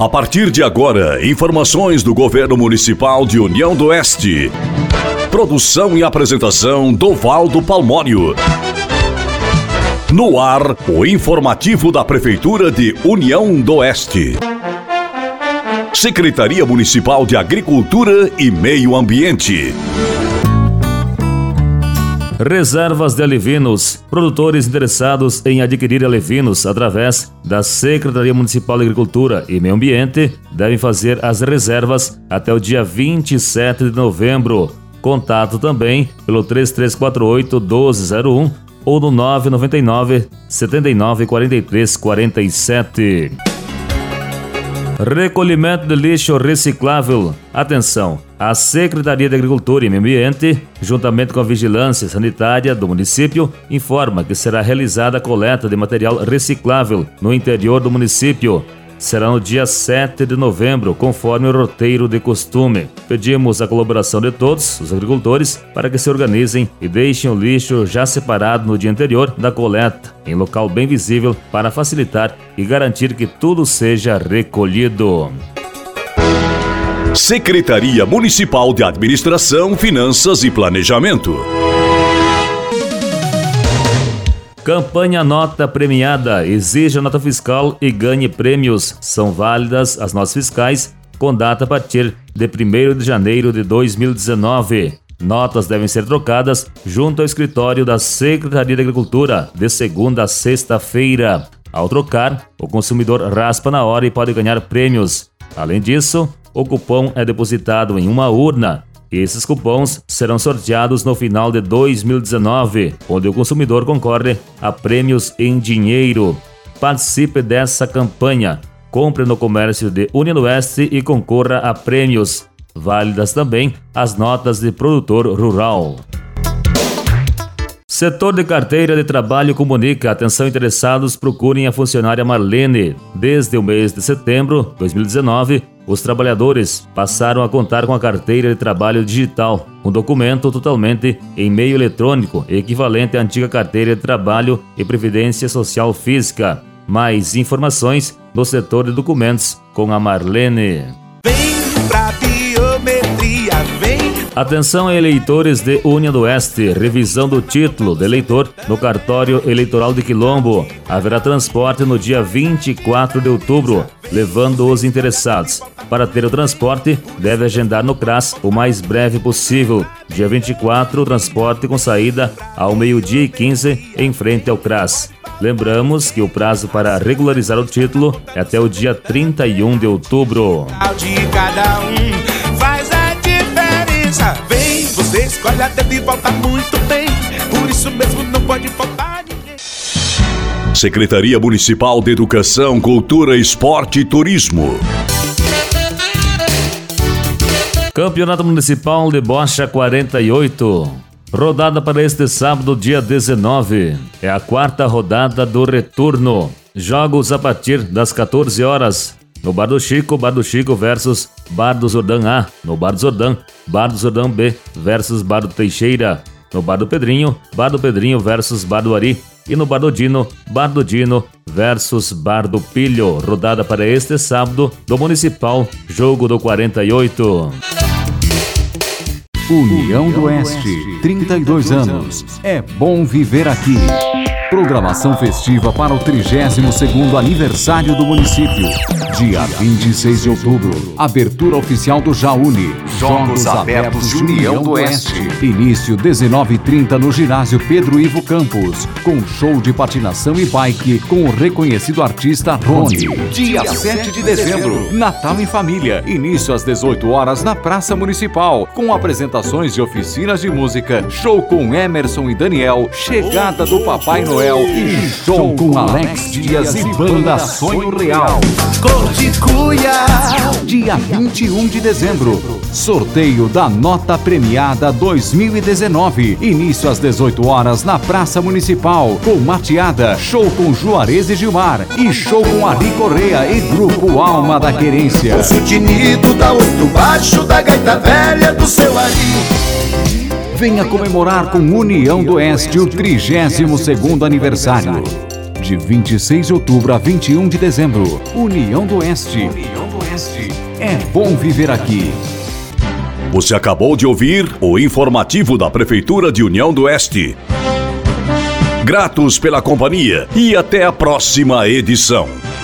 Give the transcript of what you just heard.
A partir de agora, informações do Governo Municipal de União do Oeste. Produção e apresentação Dovaldo Palmónio. No ar, o informativo da Prefeitura de União do Oeste. Secretaria Municipal de Agricultura e Meio Ambiente. Reservas de alevinos. Produtores interessados em adquirir alevinos através da Secretaria Municipal de Agricultura e Meio Ambiente devem fazer as reservas até o dia 27 de novembro. Contato também pelo 3348-1201 ou no 999 79 43 47. Recolhimento de lixo reciclável. Atenção! A Secretaria de Agricultura e Meio Ambiente, juntamente com a Vigilância Sanitária do município, informa que será realizada a coleta de material reciclável no interior do município. Será no dia 7 de novembro, conforme o roteiro de costume. Pedimos a colaboração de todos os agricultores para que se organizem e deixem o lixo já separado no dia anterior da coleta, em local bem visível, para facilitar e garantir que tudo seja recolhido. Secretaria Municipal de Administração, Finanças e Planejamento. Campanha Nota Premiada. Exija nota fiscal e ganhe prêmios. São válidas as notas fiscais com data a partir de 1º de janeiro de 2019. Notas devem ser trocadas junto ao escritório da Secretaria de Agricultura de segunda a sexta-feira. Ao trocar, o consumidor raspa na hora e pode ganhar prêmios. Além disso, o cupom é depositado em uma urna. Esses cupons serão sorteados no final de 2019, onde o consumidor concorre a prêmios em dinheiro. Participe dessa campanha. Compre no comércio de União do Oeste e concorra a prêmios. Válidas também as notas de produtor rural. Setor de Carteira de Trabalho comunica. Atenção interessados, procurem a funcionária Marlene. Desde o mês de setembro de 2019, os trabalhadores passaram a contar com a Carteira de Trabalho Digital, um documento totalmente em meio eletrônico, equivalente à antiga Carteira de Trabalho e Previdência Social Física. Mais informações no setor de documentos com a Marlene. Vem pra biometria, vem. Atenção eleitores de União do Oeste, revisão do título de eleitor no cartório eleitoral de Quilombo. Haverá transporte no dia 24 de outubro, levando os interessados. Para ter o transporte, deve agendar no CRAS o mais breve possível. Dia 24, o transporte com saída ao 12h15 em frente ao CRAS. Lembramos que o prazo para regularizar o título é até o dia 31 de outubro. De cada um faz a diferença. Vem, você escolhe até de volta muito bem. Por isso mesmo não pode faltar ninguém. Secretaria Municipal de Educação, Cultura, Esporte e Turismo. Campeonato Municipal de Bocha 48. Rodada para este sábado, dia 19. É a 4ª rodada do retorno. Jogos a partir das 14 horas. No Bar do Chico versus Bar do Zordão A. No Bar do Zordão B versus Bar do Teixeira. No Bar do Pedrinho versus Bar do Ari. E no Bar do Dino versus Bar do Pilho. Rodada para este sábado do Municipal, jogo do 48. União do Oeste, 32 anos. É bom viver aqui. Programação festiva para o 32º aniversário do município. Dia 26 de outubro, abertura oficial do Jaúne. Jogos Abertos de União do Oeste. Início 19h30 no ginásio Pedro Ivo Campos, com show de patinação e bike com o reconhecido artista Rony. Dia 7 de dezembro, Natal em Família. Início às 18 horas na Praça Municipal, com apresentações de oficinas de música, show com Emerson e Daniel, chegada do Papai Noel e show com Alex Dias e Banda Sonho Real. Cor de cuia. Dia 21 de dezembro, sorteio da Nota Premiada 2019. Início às 18 horas na Praça Municipal, com mateada, show com Juarez e Gilmar e show com Ari Correia e Grupo Alma da Querência. O sutinido da outro baixo da gaita velha do seu Ari. Venha comemorar com União do Oeste o 32º aniversário. de 26 de outubro a 21 de dezembro. União do Oeste. União do Oeste. É bom viver aqui. Você acabou de ouvir o informativo da Prefeitura de União do Oeste. Gratos pela companhia e até a próxima edição.